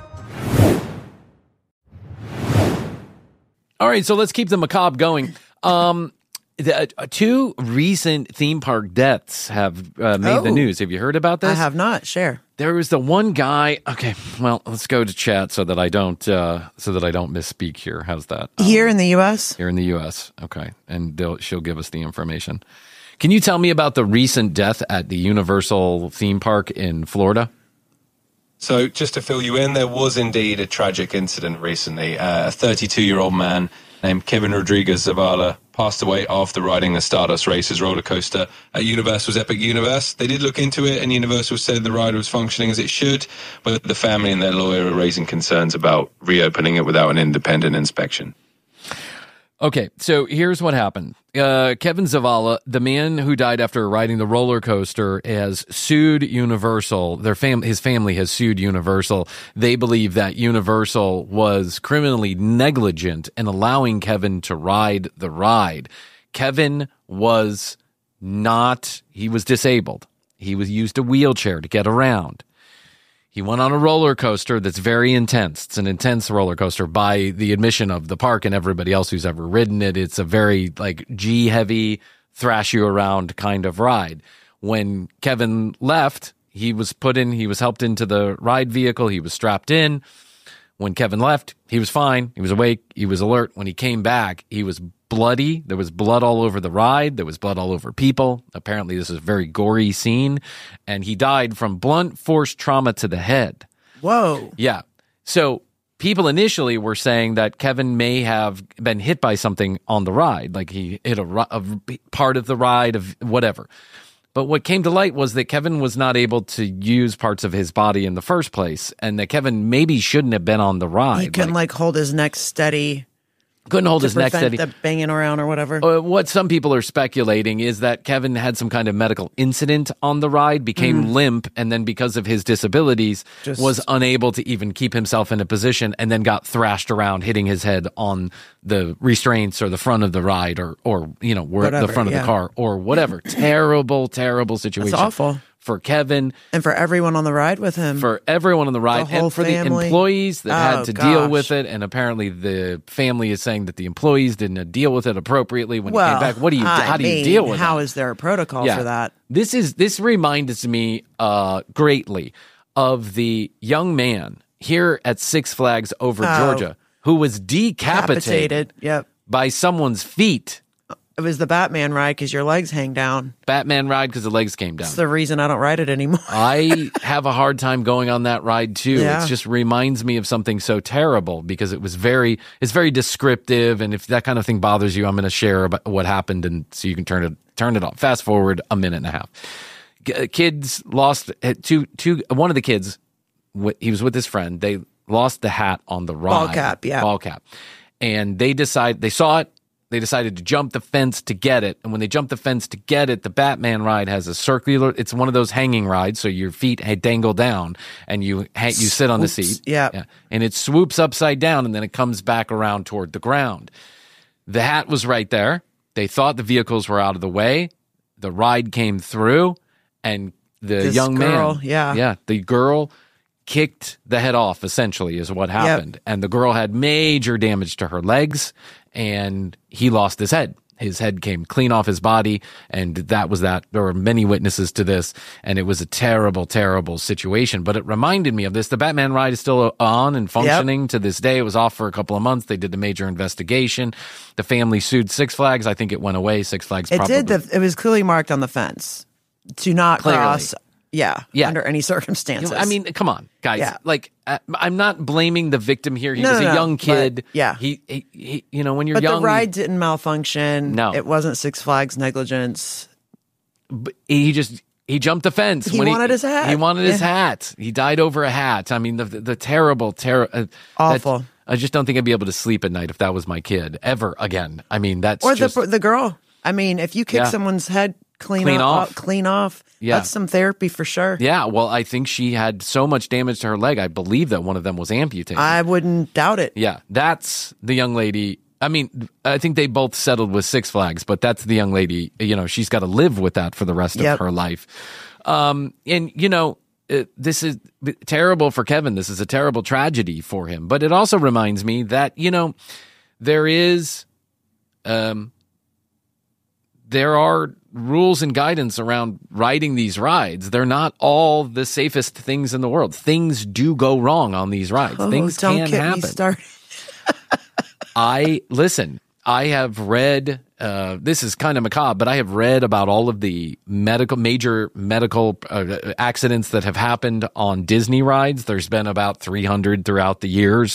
All right, so let's keep the macabre going. Two recent theme park deaths have made the news. Have you heard about this? I have not. Share. There was the one guy. Okay, well, let's go to chat so that I don't misspeak here. How's that? Here in the U.S.? Here in the U.S. Okay, and she'll give us the information. Can you tell me about the recent death at the Universal theme park in Florida? So just to fill you in, there was indeed a tragic incident recently. A 32-year-old man named Kevin Rodriguez Zavala passed away after riding the Stardust Races roller coaster at Universal's Epic Universe. They did look into it, and Universal said the ride was functioning as it should, but the family and their lawyer are raising concerns about reopening it without an independent inspection. Okay, so here's what happened. Kevin Zavala, the man who died after riding the roller coaster, has sued Universal. His family has sued Universal. They believe that Universal was criminally negligent in allowing Kevin to ride the ride. Kevin was he was disabled. He used a wheelchair to get around. He went on a roller coaster that's very intense. It's an intense roller coaster by the admission of the park and everybody else who's ever ridden it. It's a very G-heavy, thrash you around kind of ride. When Kevin left, he was helped into the ride vehicle. He was strapped in. When Kevin left, he was fine. He was awake. He was alert. When he came back, he was bloody. There was blood all over the ride. There was blood all over people. Apparently, this is a very gory scene. And he died from blunt force trauma to the head. Whoa. Yeah. So people initially were saying that Kevin may have been hit by something on the ride. Like he hit a part of the ride of whatever. But what came to light was that Kevin was not able to use parts of his body in the first place, and that Kevin maybe shouldn't have been on the ride. He couldn't hold his neck steady. Couldn't hold his neck steady. The banging around or whatever. What some people are speculating is that Kevin had some kind of medical incident on the ride, became limp, and then because of his disabilities, was unable to even keep himself in a position, and then got thrashed around, hitting his head on the restraints or the front of the ride or whatever, the front of the car or whatever. Terrible, terrible situation. That's awful. For Kevin. And for everyone on the ride with him. For everyone on the ride. The whole and for family. the employees that had to deal with it. And apparently the family is saying that the employees didn't deal with it appropriately when he came back. How do you deal with it? How is there a protocol for that? This reminds me greatly of the young man here at Six Flags over Georgia who was decapitated by someone's feet. It was the Batman ride because your legs hang down. Batman ride because the legs came down. That's the reason I don't ride it anymore. I have a hard time going on that ride too. Yeah. It just reminds me of something so terrible because it's very descriptive. And if that kind of thing bothers you, I'm going to share about what happened, and so you can turn it off. Fast forward a minute and a half. Kids lost one of the kids. He was with his friend. They lost the hat on the ride. Ball cap. And they saw it. They decided to jump the fence to get it. And when they jumped the fence to get it, the Batman ride has a circular, it's one of those hanging rides. So your feet dangle down and you sit on the seat. Yeah. And it swoops upside down and then it comes back around toward the ground. The hat was right there. They thought the vehicles were out of the way. The ride came through and the girl kicked the head off, essentially, is what happened. Yep. And the girl had major damage to her legs, and he lost his head. His head came clean off his body, and that was that. There were many witnesses to this, and it was a terrible, terrible situation. But it reminded me of this. The Batman ride is still on and functioning to this day. It was off for a couple of months. They did a major investigation. The family sued Six Flags. I think it went away. Six Flags It was clearly marked on the fence to not cross. Yeah, under any circumstances. I mean, come on, guys. Yeah. I'm not blaming the victim here. He was a young kid. Yeah. He when you're young. But the ride didn't malfunction. No. It wasn't Six Flags negligence. But he jumped the fence. He wanted his hat. He wanted his hat. He died over a hat. I mean, the terrible. Awful. I just don't think I'd be able to sleep at night if that was my kid ever again. I mean, that's or the girl. I mean, if you kick someone's head clean off. Yeah. That's some therapy for sure. Yeah, well, I think she had so much damage to her leg. I believe that one of them was amputated. I wouldn't doubt it. Yeah, that's the young lady. I mean, I think they both settled with Six Flags, but that's the young lady. She's got to live with that for the rest of her life. This is terrible for Kevin. This is a terrible tragedy for him. But it also reminds me that, there are rules and guidance around riding these rides. They're not all the safest things in the world. Things do go wrong on these rides. Things can happen. Don't get me started. I have read, this is kind of macabre, but I have read about all of the major medical accidents that have happened on Disney rides. There's been about 300 throughout the years.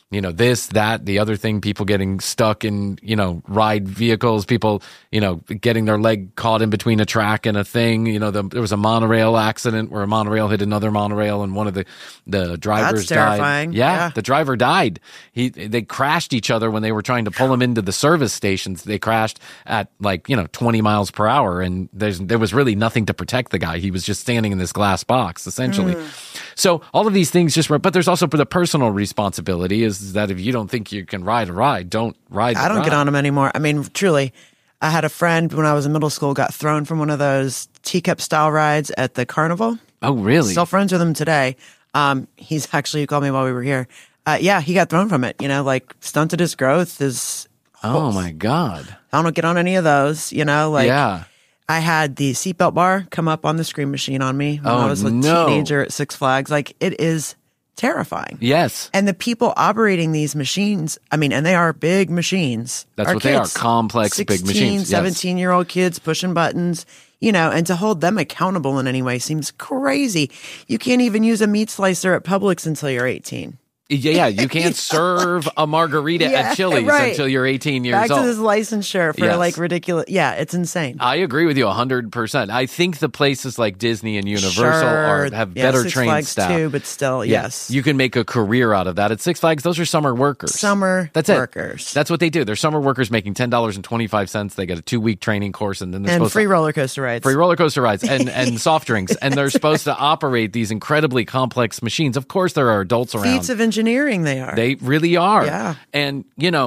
this, that, the other thing, people getting stuck in, ride vehicles, people, getting their leg caught in between a track and a thing. There was a monorail accident where a monorail hit another monorail and one of the drivers terrifying. died. Yeah, the driver died. They crashed each other when they were trying to pull him into the service stations. They crashed at 20 miles per hour, and there was really nothing to protect the guy. He was just standing in this glass box, essentially. So all of these things but there's also the personal responsibility is that if you don't think you can ride a ride, don't ride. I don't get on them anymore. I mean, truly, I had a friend when I was in middle school got thrown from one of those teacup style rides at the carnival. Oh, really? Still friends with him today. He called me while we were here. He got thrown from it, stunted his growth. Oh my God. I don't get on any of those, Yeah. I had the seatbelt bar come up on the screen machine on me when I was a teenager at Six Flags. It is terrifying. Yes. And the people operating these machines, and they are big machines. That's what they are, complex, 16, big machines. 17-year-old kids pushing buttons, and to hold them accountable in any way seems crazy. You can't even use a meat slicer at Publix until you're 18. Yeah, you can't serve a margarita at Chili's until you're 18 years old. Back to this licensure for ridiculous. Yeah, it's insane. I agree with you 100%. I think the places like Disney and Universal have better Six trained Flags staff too, but still, yes. You can make a career out of that. At Six Flags, those are summer workers. That's workers. That's what they do. They're summer workers making $10.25. They get a 2-week training course, and then they're supposed free roller coaster rides. Free roller coaster rides and soft drinks. And they're supposed to operate these incredibly complex machines. Of course, there are adults around. Feats of engineering, they are. They really are. Yeah. And,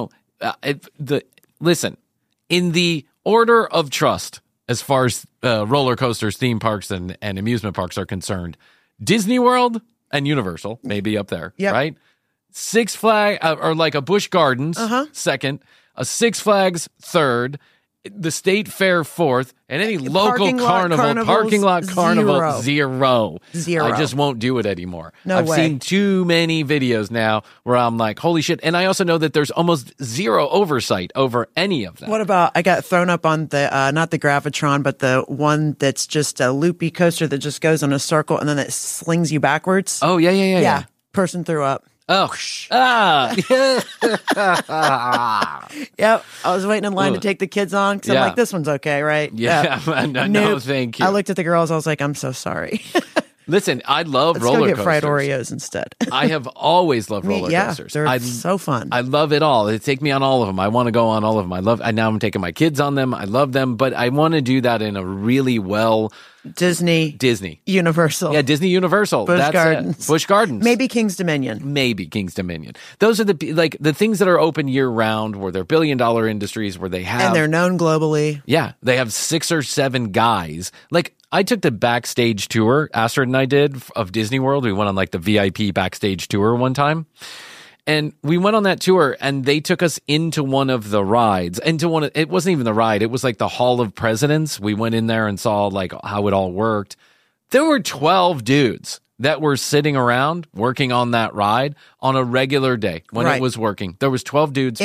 listen, in the order of trust, as far as roller coasters, theme parks, and amusement parks are concerned, Disney World and Universal may be up there, right? Six Flags, or like a Busch Gardens, second, a Six Flags, third, the State Fair, fourth, and any local parking lot carnival, zero. I just won't do it anymore. I've seen too many videos now where I'm like, holy shit. And I also know that there's almost zero oversight over any of them. What about, I got thrown up on the, not the Gravitron, but the one that's just a loopy coaster that just goes in a circle and then it slings you backwards. Oh, yeah. Person threw up. Oh, Yep. I was waiting in line to take the kids on because I'm like, this one's okay, right? Yeah. No, thank you. I looked at the girls. I was like, I'm so sorry. Listen, I love Let's roller go get coasters. fried Oreos instead. I have always loved roller coasters. They're so fun. I love it all. They take me on all of them. I want to go on all of them. Now I'm taking my kids on them. I love them, but I want to do that in a really Disney. Universal. Yeah, Disney Universal. Busch Gardens. Busch Gardens. Maybe King's Dominion. Those are the things that are open year round, where they're billion-dollar industries, where they have... And they're known globally. Yeah. They have 6 or 7 guys. I took the backstage tour, Astrid and I did, of Disney World. We went on the VIP backstage tour one time. And we went on that tour, and they took us into one of the rides. It wasn't even the ride. It was the Hall of Presidents. We went in there and saw how it all worked. There were 12 dudes that were sitting around working on that ride on a regular day when it was working. There was 12 dudes.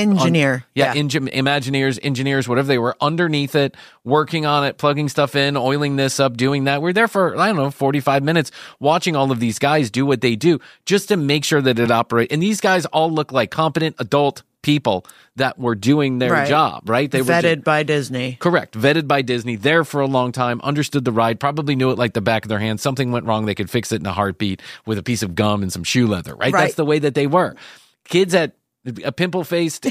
Imagineers, engineers, whatever they were, underneath it, working on it, plugging stuff in, oiling this up, doing that. We're there for, 45 minutes watching all of these guys do what they do just to make sure that it operates. And these guys all look like competent adult people that were doing their job, right? They were vetted by Disney. Correct. Vetted by Disney, there for a long time, understood the ride, probably knew it like the back of their hand. Something went wrong, they could fix it in a heartbeat with a piece of gum and some shoe leather, right? That's the way that they were. Kids at a pimple-faced,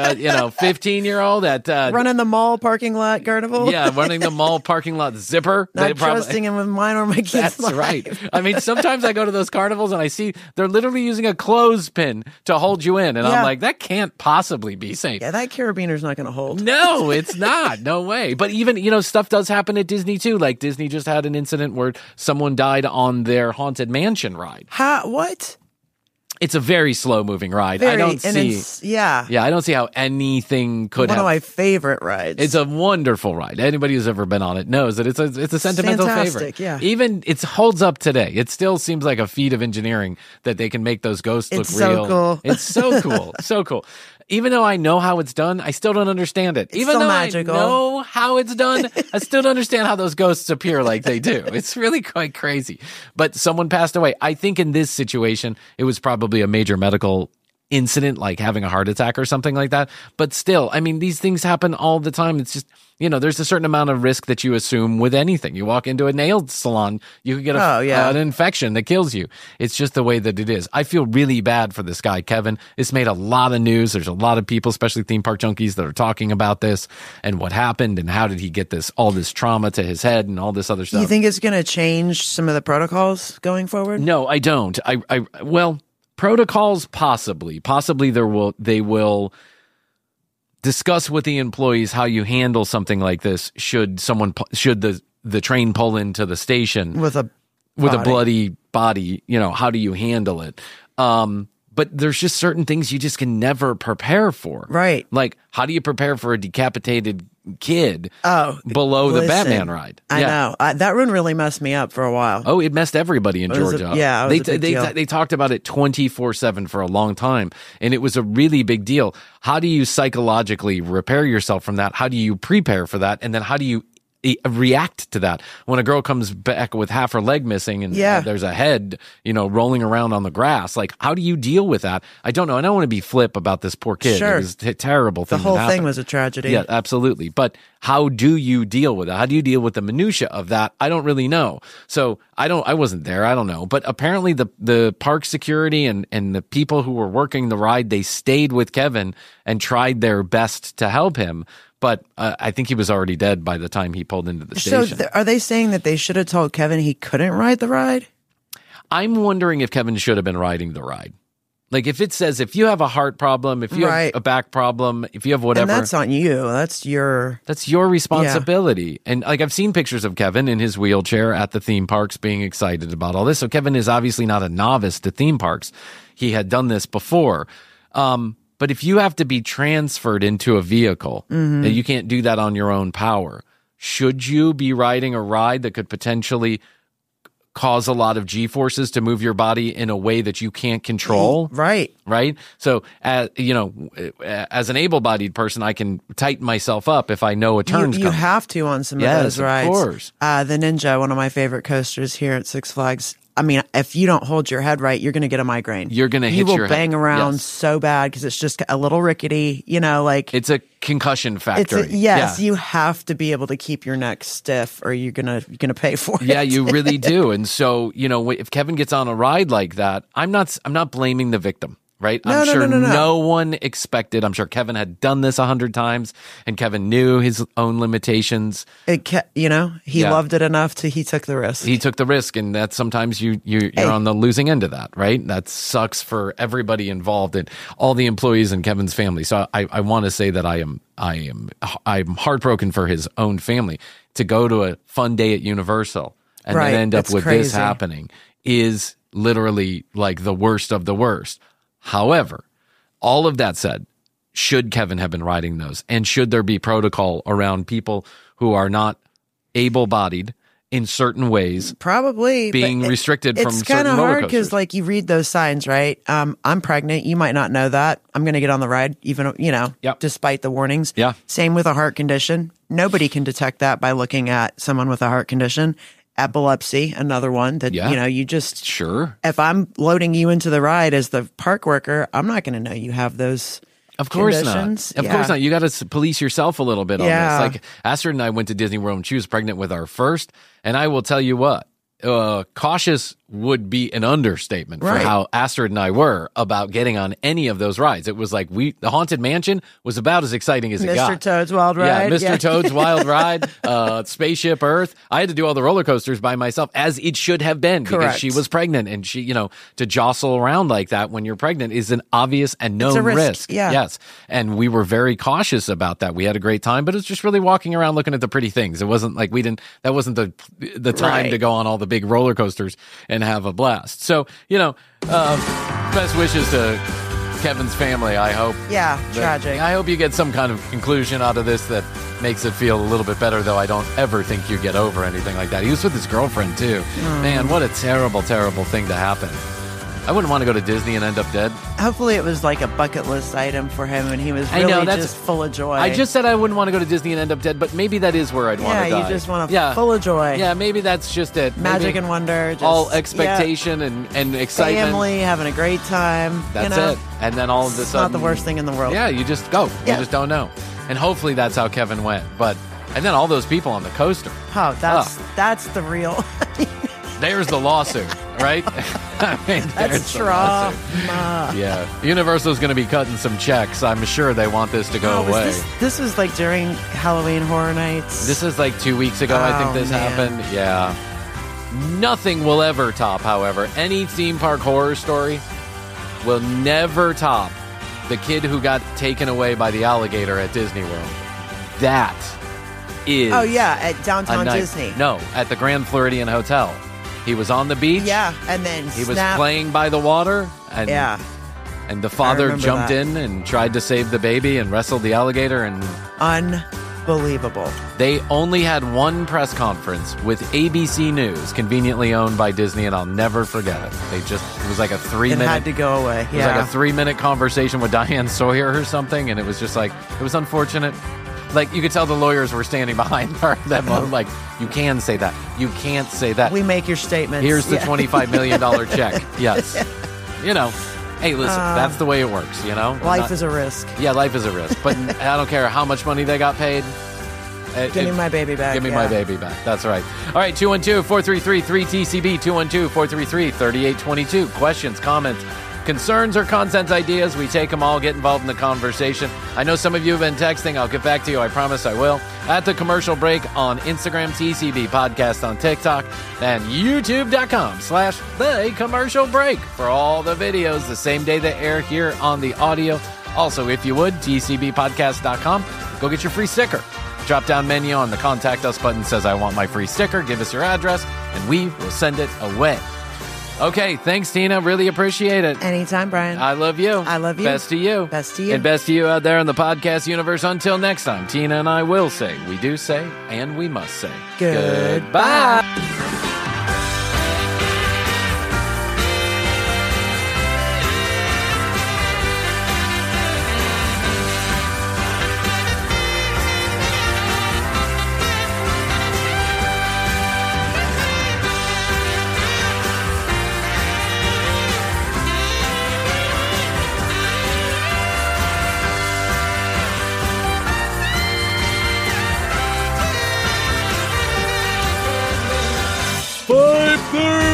15-year-old at... running the mall parking lot carnival. Yeah, running the mall parking lot zipper. Not trusting him with mine or my kids' That's life. Right. Sometimes I go to those carnivals and I see they're literally using a clothespin to hold you in. And I'm like, that can't possibly be safe. Yeah, that carabiner's not going to hold. No, it's not. No way. But even, stuff does happen at Disney too. Disney just had an incident where someone died on their Haunted Mansion ride. What? It's a very slow-moving ride. I don't see how anything could one of my favorite rides. It's a wonderful ride. Anybody who's ever been on it knows that it's a sentimental favorite. Yeah. Even it holds up today. It still seems like a feat of engineering that they can make those ghosts look real. So cool. It's so cool. So cool. Even though I know how it's done, I still don't understand it. Even though magical. I know how it's done, I still don't understand how those ghosts appear like they do. It's really quite crazy. But someone passed away. I think in this situation, it was probably a major medical incident like having a heart attack or something like that. But still, I mean, these things happen all the time. It's just, there's a certain amount of risk that you assume with anything. You walk into a nail salon, you could get an infection that kills you. It's just the way that it is. I feel really bad for this guy, Kevin. It's made a lot of news. There's a lot of people, especially theme park junkies, that are talking about this and what happened and how did he get all this trauma to his head and all this other stuff. You think it's going to change some of the protocols going forward? No, I don't. Well, protocols possibly they will discuss with the employees how you handle something like this should the train pull into the station with a bloody body, how do you handle it? But there's just certain things you just can never prepare for. Right. Like, how do you prepare for a decapitated kid below the Batman ride? I know. That one really messed me up for a while. Oh, it messed everybody in Georgia. They talked about it 24/7 for a long time, and it was a really big deal. How do you psychologically repair yourself from that? How do you prepare for that? And then how do you react to that when a girl comes back with half her leg missing and there's a head, rolling around on the grass? Like, how do you deal with that? I don't know. I don't want to be flip about this poor kid. Sure. It was a terrible thing. The whole thing was a tragedy. Yeah, absolutely. But how do you deal with that? How do you deal with the minutia of that? I don't really know. So I wasn't there. I don't know. But apparently the park security and the people who were working the ride, they stayed with Kevin and tried their best to help him. But I think he was already dead by the time he pulled into the station. So are they saying that they should have told Kevin he couldn't ride the ride? I'm wondering if Kevin should have been riding the ride. Like, if it says, if you have a heart problem, if you have a back problem, if you have whatever. And that's on you. That's your responsibility. Yeah. And like, I've seen pictures of Kevin in his wheelchair at the theme parks being excited about all this. So Kevin is obviously not a novice to theme parks. He had done this before. But if you have to be transferred into a vehicle, and you can't do that on your own power, should you be riding a ride that could potentially cause a lot of G-forces to move your body in a way that you can't control? Right. So, as an able-bodied person, I can tighten myself up if I know a turn's coming. You have to on some of those rides. Of course. The Ninja, one of my favorite coasters here at Six Flags. I mean, if you don't hold your head right, you're going to get a migraine. You're going to hit your head. You will bang around so bad because it's just a little rickety, It's a concussion factory. You have to be able to keep your neck stiff or you're going to pay for it. Yeah, you really do. And so, if Kevin gets on a ride like that, I'm not blaming the victim. Right? No one expected. I'm sure Kevin had done this 100 times and Kevin knew his own limitations. He loved it enough he took the risk. He took the risk, and that sometimes you're on the losing end of that, right? That sucks for everybody involved and all the employees in Kevin's family. So I want to say that I'm heartbroken for his own family. To go to a fun day at Universal and then end up with this happening is literally like the worst of the worst. However, all of that said, should Kevin have been riding those? And should there be protocol around people who are not able-bodied in certain ways? Probably. Being restricted from certain roller coasters. It's kind of hard because, you read those signs, right? I'm pregnant. You might not know that. I'm going to get on the ride, even, despite the warnings. Yeah. Same with a heart condition. Nobody can detect that by looking at someone with a heart condition. Epilepsy, another one that, you just... Sure. If I'm loading you into the ride as the park worker, I'm not going to know you have those Of course conditions. Not. Of course not. You got to police yourself a little bit on this. Like, Astrid and I went to Disney World when she was pregnant with our first, and I will tell you what, cautious would be an understatement for how Astrid and I were about getting on any of those rides. It was like the Haunted Mansion was about as exciting as it got. Mr. Toad's Wild Ride. Yeah, Mr. Toad's Wild Ride, Spaceship Earth. I had to do all the roller coasters by myself, as it should have been, because she was pregnant, and she, to jostle around like that when you're pregnant is an obvious and known risk. Yeah. Yes. And we were very cautious about that. We had a great time, but it was just really walking around looking at the pretty things. It wasn't like that wasn't the time to go on all the big roller coasters and have a blast. So, best wishes to Kevin's family, I hope. Yeah, tragic. I hope you get some kind of conclusion out of this that makes it feel a little bit better, though I don't ever think you get over anything like that. He was with his girlfriend, too. Man, what a terrible, terrible thing to happen. I wouldn't want to go to Disney and end up dead. Hopefully it was like a bucket list item for him and he was really just full of joy. I just said I wouldn't want to go to Disney and end up dead, but maybe that is where I'd want to die. Yeah, you just want to full of joy. Yeah, maybe that's just it. Magic and wonder. Just, all expectation and excitement. Family, having a great time. That's it. And then all of a sudden... It's not the worst thing in the world. Yeah, you just go. You just don't know. And hopefully that's how Kevin went. And then all those people on the coaster. Oh, that's the real... There's the lawsuit, right? I mean, that's trauma. Yeah. Universal's going to be cutting some checks. I'm sure they want this to go away. This was like during Halloween Horror Nights? This is like 2 weeks ago, I think this happened. Yeah. Nothing will ever top, however. Any theme park horror story will never top the kid who got taken away by the alligator at Disney World. That is... Oh, yeah, at Downtown Disney. No, at the Grand Floridian Hotel. He was on the beach. Yeah, and then he was playing by the water. And, and the father jumped in and tried to save the baby and wrestled the alligator. And unbelievable. They only had one press conference with ABC News, conveniently owned by Disney, and I'll never forget it. It was like a 3-minute... It had to go away, It was like a 3-minute conversation with Diane Sawyer or something, and it was just like, it was unfortunate. Like, you could tell the lawyers were standing behind her at that moment. Like, you can say that. You can't say that. We make your statements. Here's the $25 million check. Yes. You know, hey, listen, that's the way it works, you know? Life is a risk. Yeah, life is a risk. But I don't care how much money they got paid. Give me my baby back. Give me my baby back. That's right. All right, 212-433-3TCB, 212-433-3822. Questions, comments, concerns, or content ideas, we take them all. Get involved in the conversation. I know some of you have been texting. I'll get back to you. I promise I will. At The Commercial Break on Instagram, TCB Podcast on TikTok, and YouTube.com/The Commercial Break for all the videos the same day they air here on the audio. Also, if you would, TCBpodcast.com. Go get your free sticker. Drop down menu on the Contact Us button says, I want my free sticker. Give us your address, and we will send it away. Okay, thanks, Tina. Really appreciate it. Anytime, Brian. I love you. I love you. Best to you. Best to you. And best to you out there in the podcast universe. Until next time, Tina and I will say, we do say, and we must say, goodbye. Bye.